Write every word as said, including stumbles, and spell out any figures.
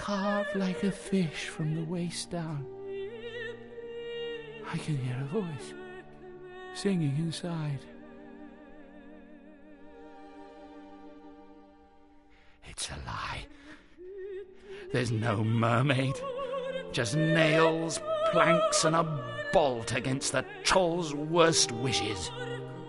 carved like a fish from the waist down. I can hear a voice singing inside. It's a lie. There's no mermaid. Just nails, planks, and a bolt against the troll's worst wishes.